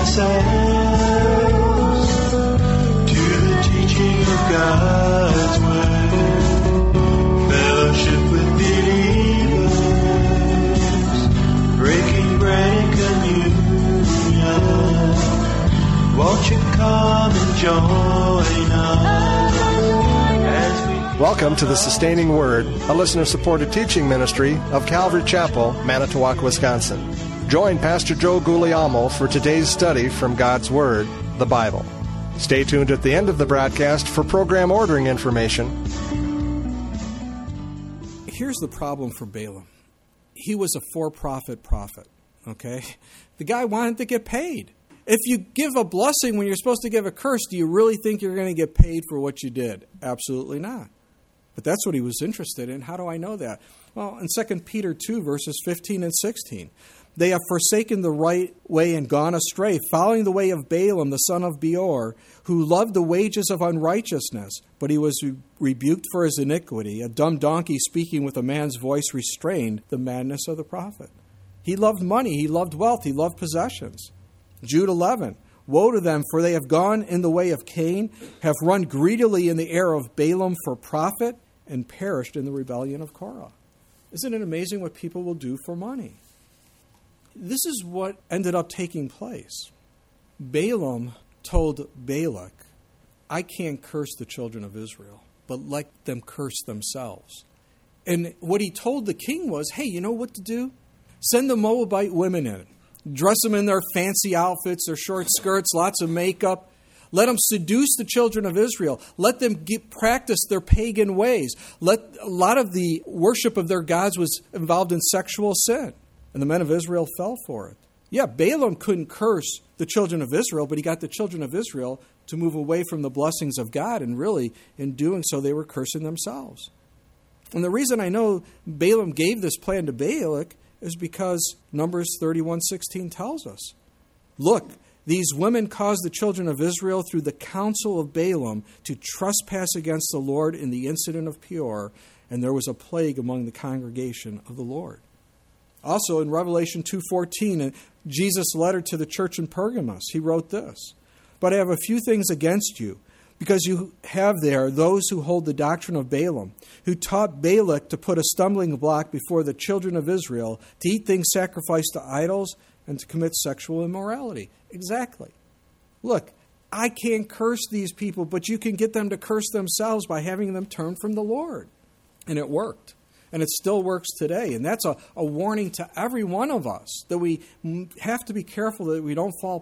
ourselves to the teaching of God's Word, fellowship with believers, breaking bread and communion. Won't you come and join us as we... Welcome to the Sustaining Word, a listener-supported teaching ministry of Calvary Chapel, Manitowoc, Wisconsin. Join Pastor Joe Guglielmo for today's study from God's Word, the Bible. Stay tuned at the end of the broadcast for program ordering information. Here's the problem for Balaam. He was a for-profit prophet, okay? The guy wanted to get paid. If you give a blessing when you're supposed to give a curse, do you really think you're going to get paid for what you did? Absolutely not. But that's what he was interested in. How do I know that? Well, in 2 Peter 2, verses 15 and 16, they have forsaken the right way and gone astray, following the way of Balaam, the son of Beor, who loved the wages of unrighteousness, but he was rebuked for his iniquity. A dumb donkey speaking with a man's voice restrained the madness of the prophet. He loved money, he loved wealth, he loved possessions. Jude 11, woe to them, for they have gone in the way of Cain, have run greedily in the error of Balaam for profit, and perished in the rebellion of Korah. Isn't it amazing what people will do for money? This is what ended up taking place. Balaam told Balak, I can't curse the children of Israel, but let them curse themselves. And what he told the king was, hey, you know what to do? Send the Moabite women in. Dress them in their fancy outfits, their short skirts, lots of makeup. Let them seduce the children of Israel. Let them practice their pagan ways. A lot of the worship of their gods was involved in sexual sin. And the men of Israel fell for it. Yeah, Balaam couldn't curse the children of Israel, but he got the children of Israel to move away from the blessings of God, and really, in doing so, they were cursing themselves. And the reason I know Balaam gave this plan to Balak is because Numbers 31:16 tells us, look, these women caused the children of Israel through the counsel of Balaam to trespass against the Lord in the incident of Peor, and there was a plague among the congregation of the Lord. Also in Revelation 2:14, in Jesus' letter to the church in Pergamos, he wrote this, but I have a few things against you, because you have there those who hold the doctrine of Balaam, who taught Balak to put a stumbling block before the children of Israel, to eat things sacrificed to idols, and to commit sexual immorality. Exactly. Look, I can't curse these people, but you can get them to curse themselves by having them turn from the Lord. And it worked. And it still works today. And that's a warning to every one of us, that we have to be careful that we don't fall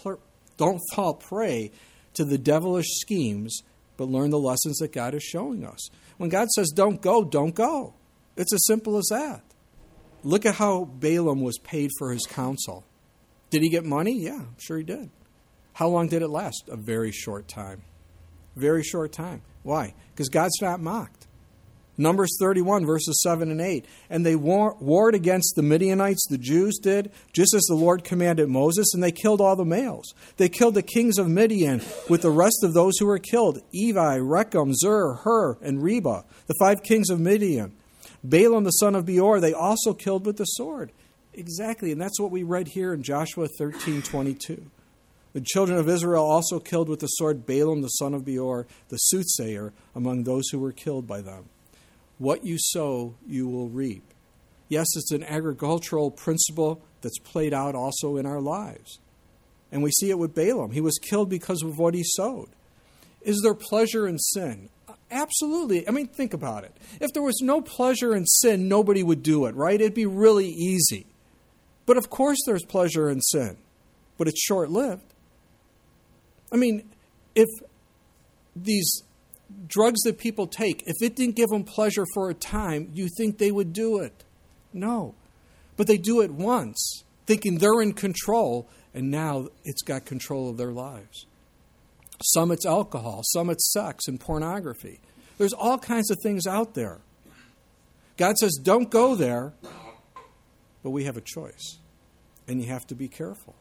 prey to the devilish schemes, but learn the lessons that God is showing us. When God says don't go, don't go. It's as simple as that. Look at how Balaam was paid for his counsel. Did he get money? Yeah, I'm sure he did. How long did it last? A very short time. Very short time. Why? Because God's not mocked. Numbers 31, verses 7 and 8. And they warred against the Midianites, the Jews did, just as the Lord commanded Moses, and they killed all the males. They killed the kings of Midian with the rest of those who were killed, Evi, Rechem, Zur, Hur, and Reba, the 5 kings of Midian. Balaam, the son of Beor, they also killed with the sword. Exactly, and that's what we read here in Joshua 13:22. The children of Israel also killed with the sword Balaam, the son of Beor, the soothsayer, among those who were killed by them. What you sow, you will reap. Yes, it's an agricultural principle that's played out also in our lives. And we see it with Balaam. He was killed because of what he sowed. Is there pleasure in sin? Absolutely. I mean, think about it. If there was no pleasure in sin, nobody would do it, right? It'd be really easy. But of course there's pleasure in sin, but it's short-lived. I mean, if these drugs that people take, if it didn't give them pleasure for a time, you think they would do it? No. But they do it once, thinking they're in control, and now it's got control of their lives. Some it's alcohol, some it's sex and pornography. There's all kinds of things out there. God says, don't go there, but we have a choice, and you have to be careful.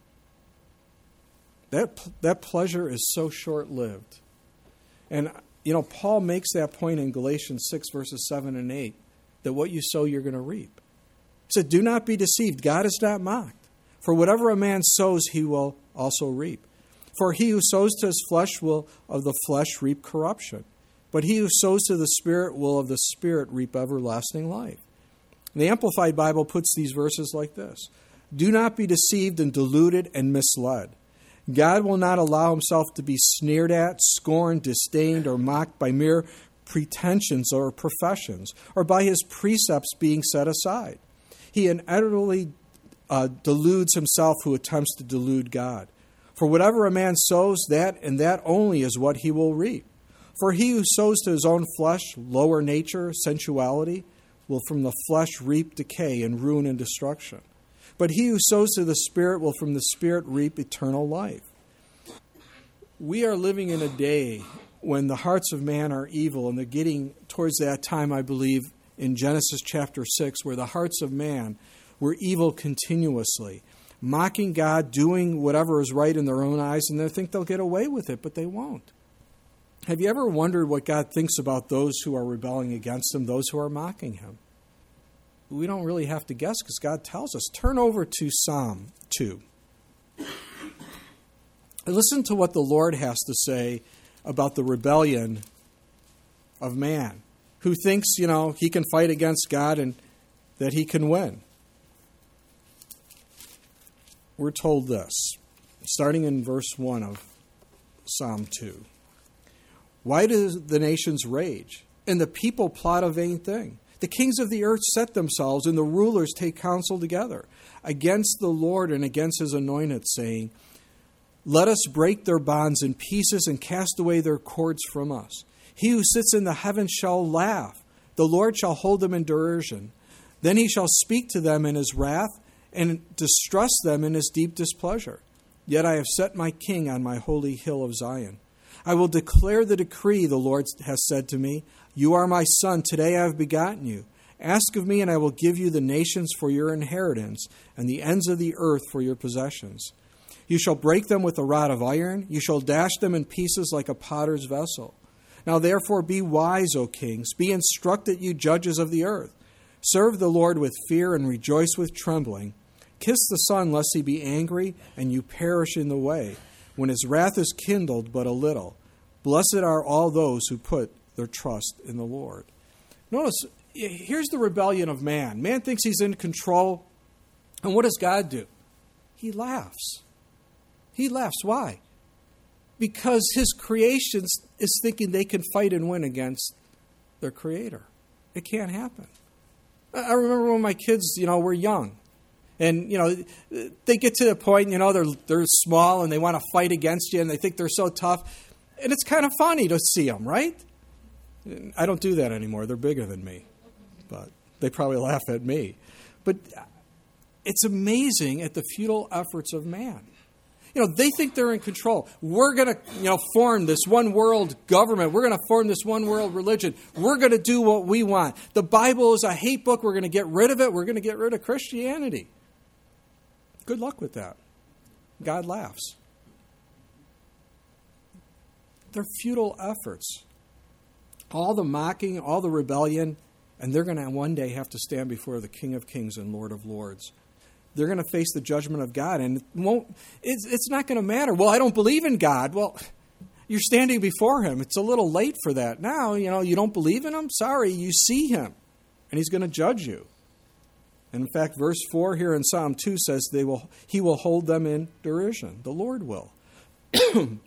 That pleasure is so short-lived. And, Paul makes that point in Galatians 6, verses 7 and 8, that what you sow, you're going to reap. He said, do not be deceived. God is not mocked. For whatever a man sows, he will also reap. For he who sows to his flesh will of the flesh reap corruption, but he who sows to the Spirit will of the Spirit reap everlasting life. The Amplified Bible puts these verses like this: do not be deceived and deluded and misled. God will not allow himself to be sneered at, scorned, disdained, or mocked by mere pretensions or professions, or by his precepts being set aside. He inevitably deludes himself who attempts to delude God. For whatever a man sows, that and that only is what he will reap. For he who sows to his own flesh, lower nature, sensuality, will from the flesh reap decay and ruin and destruction. But he who sows to the Spirit will from the Spirit reap eternal life. We are living in a day when the hearts of man are evil, and they're getting towards that time, I believe, in Genesis chapter 6, where the hearts of man were evil continuously, mocking God, doing whatever is right in their own eyes, and they think they'll get away with it, but they won't. Have you ever wondered what God thinks about those who are rebelling against him, those who are mocking him? We don't really have to guess because God tells us. Turn over to Psalm 2. Listen to what the Lord has to say about the rebellion of man, who thinks, he can fight against God and that he can win. We're told this, starting in verse 1 of Psalm 2. Why do the nations rage, and the people plot a vain thing? The kings of the earth set themselves, and the rulers take counsel together against the Lord and against his anointed, saying, let us break their bonds in pieces and cast away their cords from us. He who sits in the heavens shall laugh. The Lord shall hold them in derision. Then he shall speak to them in his wrath and distress them in his deep displeasure. Yet I have set my king on my holy hill of Zion. I will declare the decree, the Lord has said to me. You are my son. Today I have begotten you. Ask of me, and I will give you the nations for your inheritance, and the ends of the earth for your possessions. You shall break them with a rod of iron. You shall dash them in pieces like a potter's vessel. Now therefore be wise, O kings. Be instructed, you judges of the earth. Serve the Lord with fear and rejoice with trembling. Kiss the Son, lest he be angry, and you perish in the way, when his wrath is kindled but a little. Blessed are all those who put their trust in the Lord. Notice, here's the rebellion of man. Man thinks he's in control. And what does God do? He laughs. He laughs. Why? Because his creation is thinking they can fight and win against their Creator. It can't happen. I remember when my kids, were young. And, they get to the point, they're small and they want to fight against you and they think they're so tough. And it's kind of funny to see them, right? I don't do that anymore. They're bigger than me. But they probably laugh at me. But it's amazing at the futile efforts of man. They think they're in control. We're going to, form this one world government. We're going to form this one world religion. We're going to do what we want. The Bible is a hate book. We're going to get rid of it. We're going to get rid of Christianity. Good luck with that. God laughs. They're futile efforts. All the mocking, all the rebellion, and they're going to one day have to stand before the King of Kings and Lord of Lords. They're going to face the judgment of God, and it's not going to matter. Well, I don't believe in God. Well, you're standing before him. It's a little late for that. Now, you don't believe in him? Sorry, you see him, and he's going to judge you. And in fact, verse 4 here in Psalm 2 says he will hold them in derision. The Lord will. The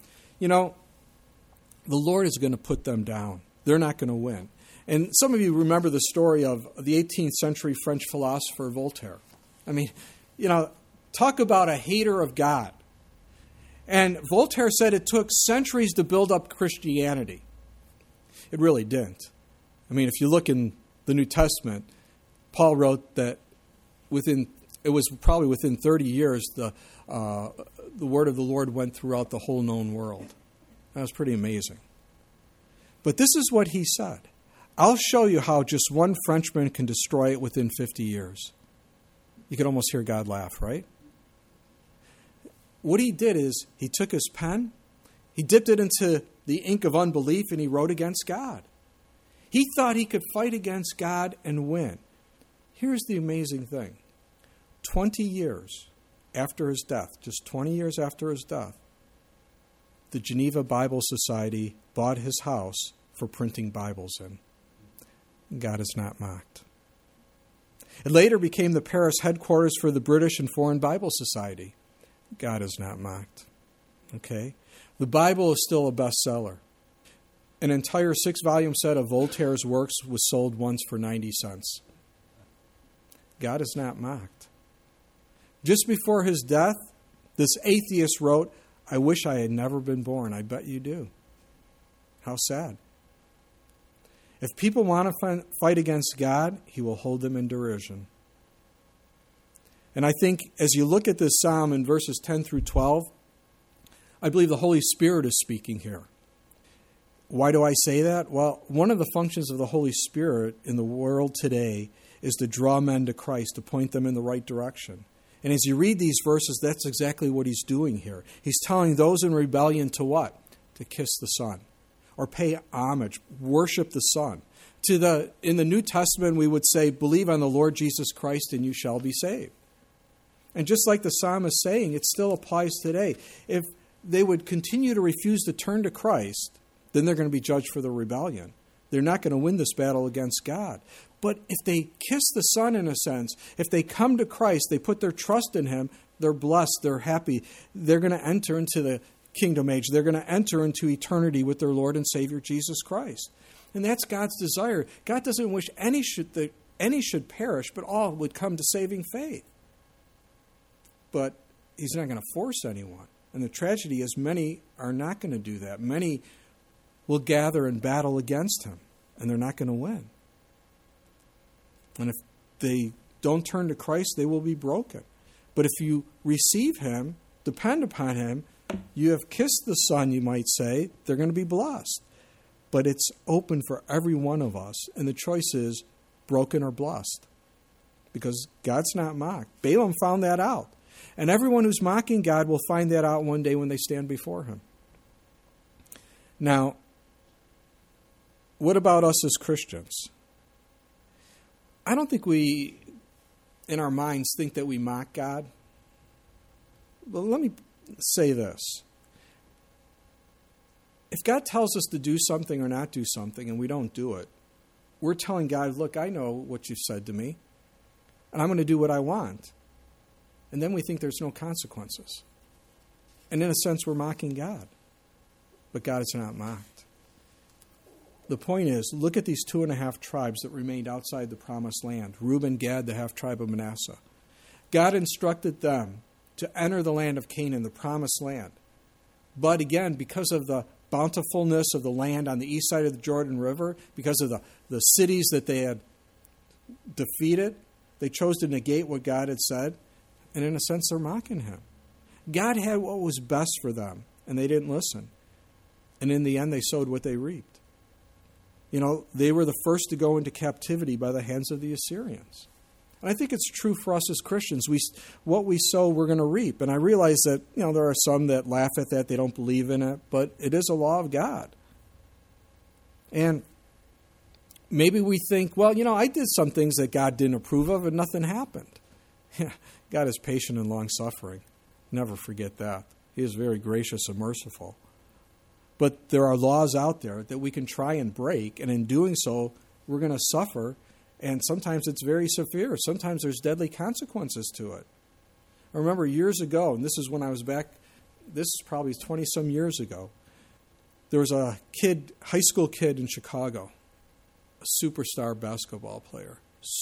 Lord is going to put them down. They're not going to win. And some of you remember the story of the 18th century French philosopher Voltaire. I mean, talk about a hater of God. And Voltaire said it took centuries to build up Christianity. It really didn't. I mean, if you look in the New Testament, Paul wrote that it was probably within 30 years the word of the Lord went throughout the whole known world. That was pretty amazing. But this is what he said. I'll show you how just one Frenchman can destroy it within 50 years. You could almost hear God laugh, right? What he did is he took his pen, he dipped it into the ink of unbelief, and he wrote against God. He thought he could fight against God and win. Here's the amazing thing. 20 years after his death, just 20 years after his death, the Geneva Bible Society bought his house for printing Bibles in. God is not mocked. It later became the Paris headquarters for the British and Foreign Bible Society. God is not mocked. Okay? The Bible is still a bestseller. An entire 6-volume set of Voltaire's works was sold once for 90 cents. God is not mocked. Just before his death, this atheist wrote, "I wish I had never been born." I bet you do. How sad. If people want to fight against God, he will hold them in derision. And I think as you look at this psalm in verses 10 through 12, I believe the Holy Spirit is speaking here. Why do I say that? Well, one of the functions of the Holy Spirit in the world today is to draw men to Christ, to point them in the right direction. And as you read these verses, that's exactly what he's doing here. He's telling those in rebellion to what? To kiss the Son, or pay homage, worship the Son. In the New Testament, we would say, believe on the Lord Jesus Christ and you shall be saved. And just like the psalm is saying, it still applies today. If they would continue to refuse to turn to Christ, then they're going to be judged for the rebellion. They're not going to win this battle against God. But if they kiss the Son in a sense, if they come to Christ, they put their trust in him, they're blessed, they're happy. They're going to enter into the kingdom age. They're going to enter into eternity with their Lord and Savior Jesus Christ. And that's God's desire. God doesn't wish any should perish, but all would come to saving faith. But he's not going to force anyone. And the tragedy is many are not going to do that. Many will gather and battle against him, and they're not going to win. And if they don't turn to Christ, they will be broken. But if you receive him, depend upon him, you have kissed the Son, you might say, they're going to be blessed. But it's open for every one of us, and the choice is broken or blessed. Because God's not mocked. Balaam found that out. And everyone who's mocking God will find that out one day when they stand before him. Now, what about us as Christians? I don't think we, in our minds, think that we mock God. But let me say this. If God tells us to do something or not do something and we don't do it, we're telling God, look, I know what you've said to me, and I'm going to do what I want. And then we think there's no consequences. And in a sense, we're mocking God. But God is not mocked. The point is, look at these 2.5 tribes that remained outside the promised land. Reuben, Gad, the half-tribe of Manasseh. God instructed them to enter the land of Canaan, the promised land. But again, because of the bountifulness of the land on the east side of the Jordan River, because of the cities that they had defeated, they chose to negate what God had said. And in a sense, they're mocking him. God had what was best for them, and they didn't listen. And in the end, they sowed what they reaped. You know, they were the first to go into captivity by the hands of the Assyrians. And I think it's true for us as Christians. What we sow, we're going to reap. And I realize that, you know, there are some that laugh at that. They don't believe in it. But it is a law of God. And maybe we think, well, you know, I did some things that God didn't approve of and nothing happened. God is patient and long-suffering. Never forget that. He is very gracious and merciful. But there are laws out there that we can try and break, and in doing so, we're going to suffer, and sometimes it's very severe. Sometimes there's deadly consequences to it. I remember years ago, and this is when I was back, this is probably 20-some years ago, there was a kid, high school kid in Chicago, a superstar basketball player,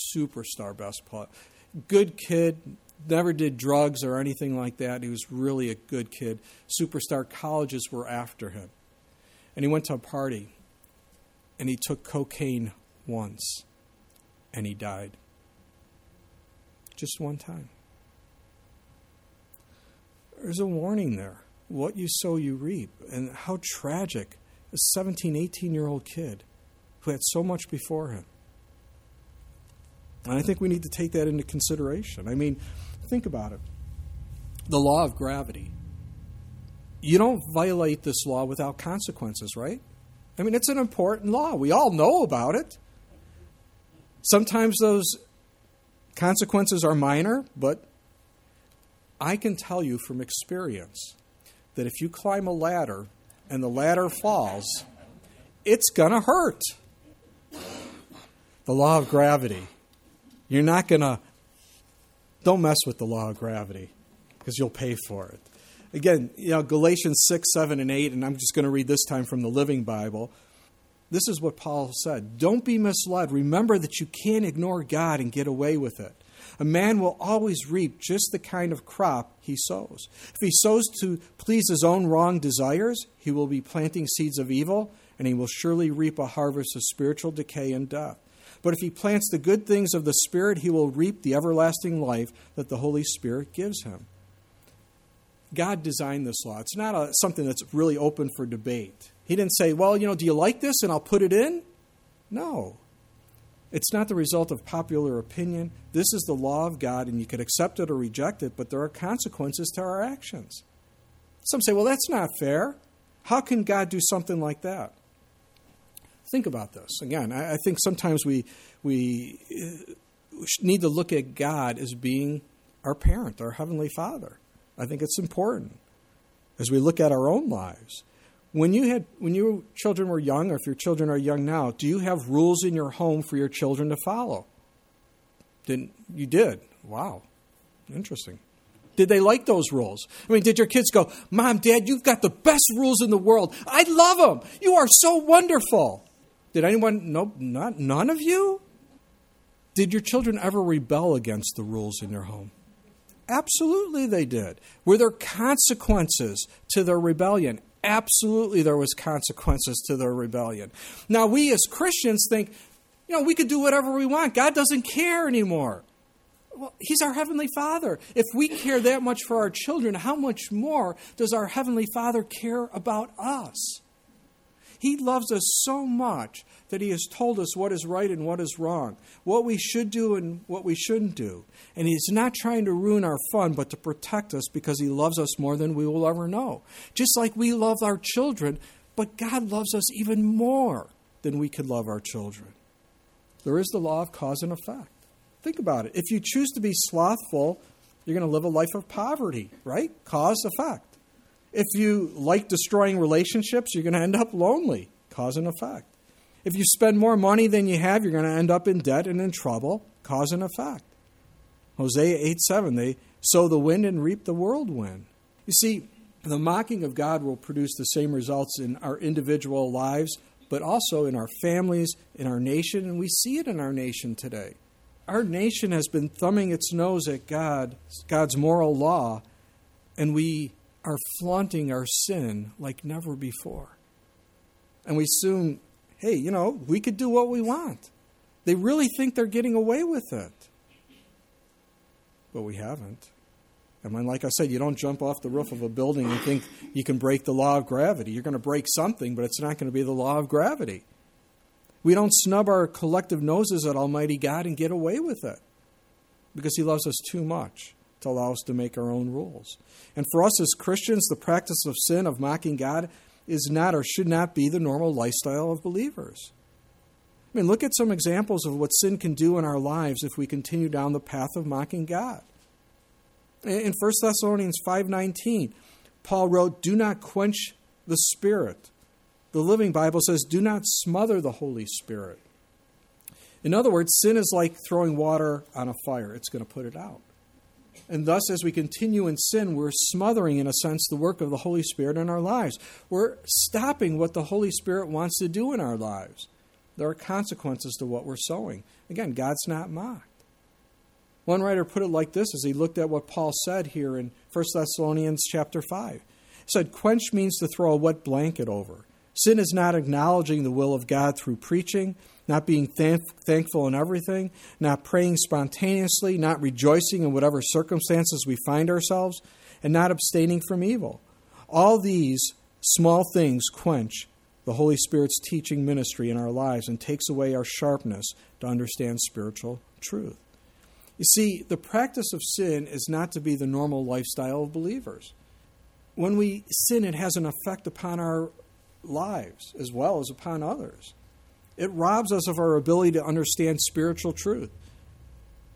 good kid, never did drugs or anything like that. He was really a good kid. Superstar colleges were after him. And he went to a party, and he took cocaine once, and he died. Just one time. There's a warning there. What you sow, you reap. And how tragic. A 17, 18-year-old kid who had so much before him. And I think we need to take that into consideration. I mean, think about it. The law of gravity. You don't violate this law without consequences, right? I mean, it's an important law. We all know about it. Sometimes those consequences are minor, but I can tell you from experience that if you climb a ladder and the ladder falls, it's going to hurt. The law of gravity. You're not going to... Don't mess with the law of gravity because you'll pay for it. Again, Galatians 6, 7, and 8, and I'm just going to read this time from the Living Bible. This is what Paul said. Don't be misled. Remember that you can't ignore God and get away with it. A man will always reap just the kind of crop he sows. If he sows to please his own wrong desires, he will be planting seeds of evil, and he will surely reap a harvest of spiritual decay and death. But if he plants the good things of the Spirit, he will reap the everlasting life that the Holy Spirit gives him. God designed this law. It's not something that's really open for debate. He didn't say, well, do you like this and I'll put it in? No. It's not the result of popular opinion. This is the law of God, and you could accept it or reject it, but there are consequences to our actions. Some say, well, that's not fair. How can God do something like that? Think about this. Again, I think sometimes we need to look at God as being our parent, our Heavenly Father. I think it's important as we look at our own lives. When your children were young, or if your children are young now, do you have rules in your home for your children to follow? You did. Wow. Interesting. Did they like those rules? Did your kids go, Mom, Dad, you've got the best rules in the world. I love them. You are so wonderful. Did anyone? Nope, none of you? Did your children ever rebel against the rules in your home? Absolutely they did. Were there consequences to their rebellion? Absolutely there was consequences to their rebellion. Now we as Christians think, we could do whatever we want. God doesn't care anymore. Well, He's our Heavenly Father. If we care that much for our children, how much more does our Heavenly Father care about us? He loves us so much that He has told us what is right and what is wrong, what we should do and what we shouldn't do. And He's not trying to ruin our fun, but to protect us because He loves us more than we will ever know. Just like we love our children, but God loves us even more than we could love our children. There is the law of cause and effect. Think about it. If you choose to be slothful, you're going to live a life of poverty, right? Cause, effect. If you like destroying relationships, you're going to end up lonely. Cause and effect. If you spend more money than you have, you're going to end up in debt and in trouble. Cause and effect. Hosea 8:7, they sow the wind and reap the whirlwind. You see, the mocking of God will produce the same results in our individual lives, but also in our families, in our nation, and we see it in our nation today. Our nation has been thumbing its nose at God's moral law, and we are flaunting our sin like never before. And we assume, hey, we could do what we want. They really think they're getting away with it. But we haven't. Like I said, you don't jump off the roof of a building and think you can break the law of gravity. You're going to break something, but it's not going to be the law of gravity. We don't snub our collective noses at Almighty God and get away with it because He loves us too much to allow us to make our own rules. And for us as Christians, the practice of sin, of mocking God, is not or should not be the normal lifestyle of believers. Look at some examples of what sin can do in our lives if we continue down the path of mocking God. In 1 Thessalonians 5:19, Paul wrote, "Do not quench the Spirit." The Living Bible says, "Do not smother the Holy Spirit." In other words, sin is like throwing water on a fire. It's going to put it out. And thus, as we continue in sin, we're smothering, in a sense, the work of the Holy Spirit in our lives. We're stopping what the Holy Spirit wants to do in our lives. There are consequences to what we're sowing. Again, God's not mocked. One writer put it like this as he looked at what Paul said here in 1 Thessalonians chapter 5. He said, "Quench means to throw a wet blanket over. Sin is not acknowledging the will of God through preaching, not being thankful in everything, not praying spontaneously, not rejoicing in whatever circumstances we find ourselves, and not abstaining from evil. All these small things quench the Holy Spirit's teaching ministry in our lives and takes away our sharpness to understand spiritual truth." You see, the practice of sin is not to be the normal lifestyle of believers. When we sin, it has an effect upon our lives as well as upon others. It robs us of our ability to understand spiritual truth.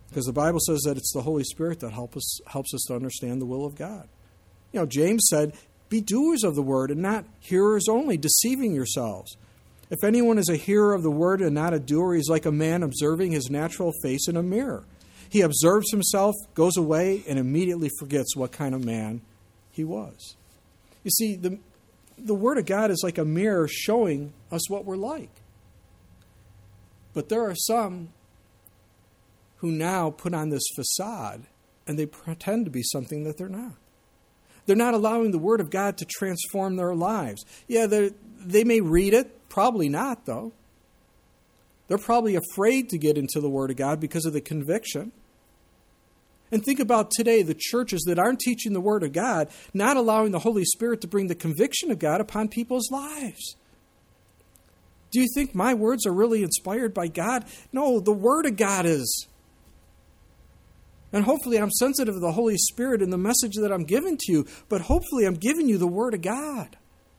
Because the Bible says that it's the Holy Spirit that helps us to understand the will of God. James said, be doers of the word and not hearers only, deceiving yourselves. If anyone is a hearer of the word and not a doer, he's like a man observing his natural face in a mirror. He observes himself, goes away, and immediately forgets what kind of man he was. You see, the Word of God is like a mirror showing us what we're like. But there are some who now put on this facade and they pretend to be something that they're not. They're not allowing the Word of God to transform their lives. Yeah, they may read it, probably not, though. They're probably afraid to get into the Word of God because of the conviction. And think about today, the churches that aren't teaching the Word of God, not allowing the Holy Spirit to bring the conviction of God upon people's lives. Do you think my words are really inspired by God? No, the Word of God is. And hopefully I'm sensitive to the Holy Spirit and the message that I'm giving to you, but hopefully I'm giving you the Word of God.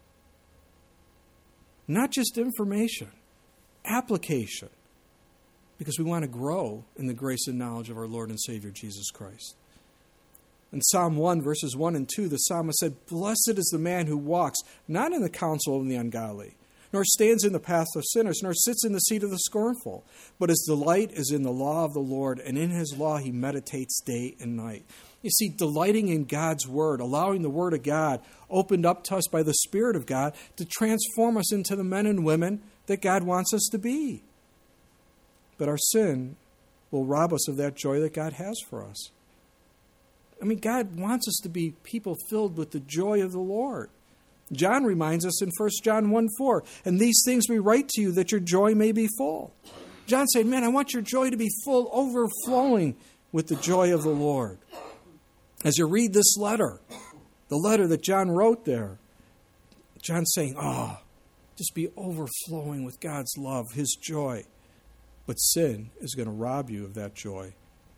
Not just information, application. Because we want to grow in the grace and knowledge of our Lord and Savior, Jesus Christ. In Psalm 1, verses 1 and 2, the psalmist said, blessed is the man who walks not in the counsel of the ungodly, nor stands in the path of sinners, nor sits in the seat of the scornful. But his delight is in the law of the Lord, and in his law he meditates day and night. You see, delighting in God's Word, allowing the Word of God opened up to us by the Spirit of God to transform us into the men and women that God wants us to be. But our sin will rob us of that joy that God has for us. I mean, God wants us to be people filled with the joy of the Lord. John reminds us in 1 John 1:4, and these things we write to you that your joy may be full. John said, man, I want your joy to be full, overflowing with the joy of the Lord. As you read this letter, the letter that John wrote there, John's saying, just be overflowing with God's love, His joy. But sin is going to rob you of that joy.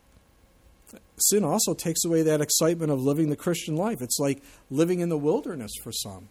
Sin also takes away that excitement of living the Christian life. It's like living in the wilderness for some.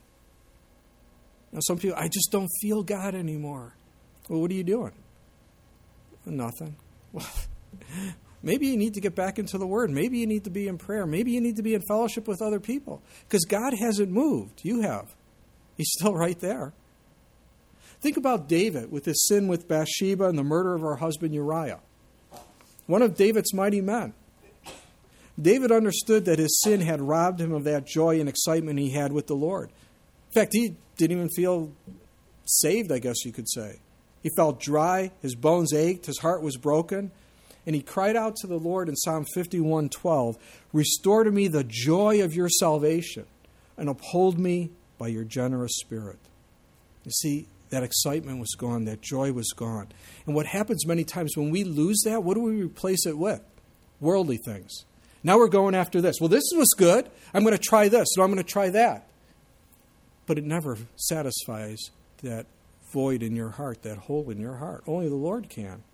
Some people, I just don't feel God anymore. Well, what are you doing? Nothing. Well, maybe you need to get back into the Word. Maybe you need to be in prayer. Maybe you need to be in fellowship with other people. Because God hasn't moved. You have. He's still right there. Think about David with his sin with Bathsheba and the murder of her husband Uriah. One of David's mighty men. David understood that his sin had robbed him of that joy and excitement he had with the Lord. In fact, he didn't even feel saved, I guess you could say. He felt dry, his bones ached, his heart was broken, and he cried out to the Lord in Psalm 51:12, restore to me the joy of your salvation and uphold me by your generous spirit. You see, that excitement was gone. That joy was gone. And what happens many times when we lose that, what do we replace it with? Worldly things. Now we're going after this. Well, this was good. I'm going to try this. No, I'm going to try that. But it never satisfies that void in your heart, that hole in your heart. Only the Lord can.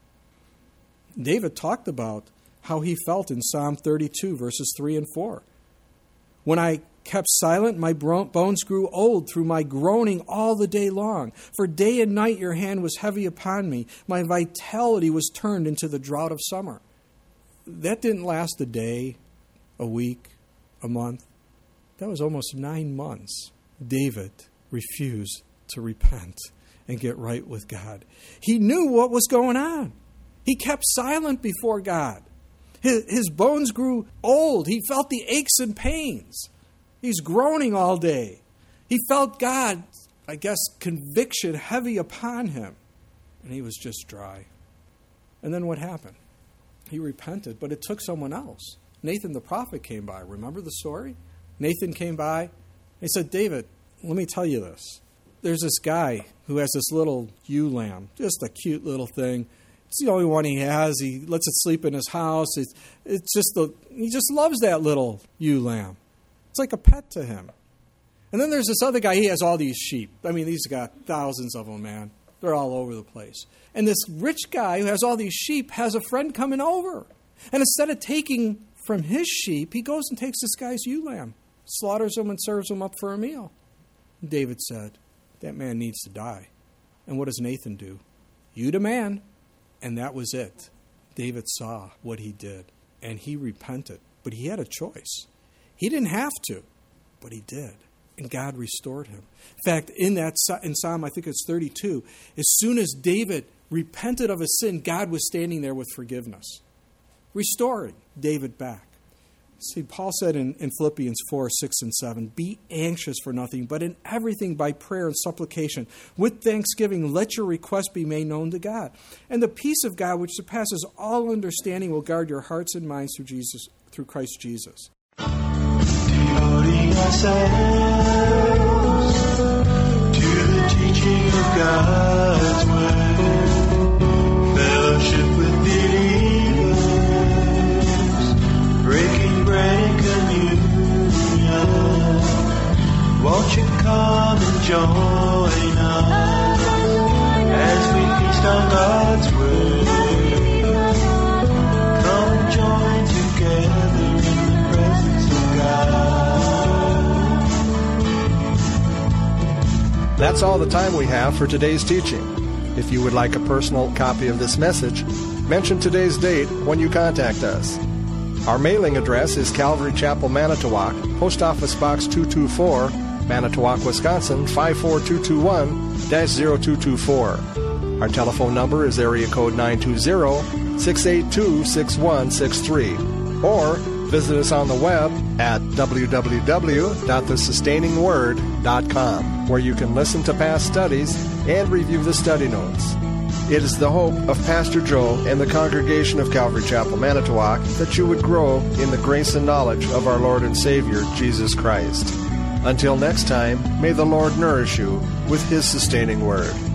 David talked about how he felt in Psalm 32, verses 3 and 4. When I kept silent, my bones grew old through my groaning all the day long. For day and night your hand was heavy upon me. My vitality was turned into the drought of summer. That didn't last a day, a week, a month. That was almost 9 months. David refused to repent and get right with God. He knew what was going on. He kept silent before God. His bones grew old. He felt the aches and pains. He's groaning all day. He felt God, I guess, conviction heavy upon him. And he was just dry. And then what happened? He repented, but it took someone else. Nathan the prophet came by. Remember the story? Nathan came by. He said, David, let me tell you this. There's this guy who has this little ewe lamb, just a cute little thing. It's the only one he has. He lets it sleep in his house. He just loves that little ewe lamb. It's like a pet to him. And then there's this other guy. He has all these sheep. I mean, he's got thousands of them, man. They're all over the place. And this rich guy who has all these sheep has a friend coming over. And instead of taking from his sheep, he goes and takes this guy's ewe lamb, slaughters him and serves him up for a meal. And David said, that man needs to die. And what does Nathan do? You the man. And that was it. David saw what he did, and he repented. But he had a choice. He didn't have to, but he did. And God restored him. In fact, in Psalm, I think it's 32, as soon as David repented of his sin, God was standing there with forgiveness, restoring David back. See, Paul said in Philippians 4, 6, and 7, be anxious for nothing, but in everything by prayer and supplication, with thanksgiving, let your requests be made known to God. And the peace of God, which surpasses all understanding, will guard your hearts and minds through Christ Jesus. Devoting ourselves to the teaching of God's word, fellowship with believers, breaking bread and communion. Won't you come and join us as we feast on God's word? Come and join together in the presence of God. That's all the time we have for today's teaching. If you would like a personal copy of this message, mention today's date when you contact us. Our mailing address is Calvary Chapel, Manitowoc, Post Office Box 224, Manitowoc, Wisconsin 54221-0224. Our telephone number is area code 920-682-6163. Or visit us on the web at www.thesustainingsword.com, where you can listen to past studies and review the study notes. It is the hope of Pastor Joe and the congregation of Calvary Chapel, Manitowoc, that you would grow in the grace and knowledge of our Lord and Savior, Jesus Christ. Until next time, may the Lord nourish you with His sustaining word.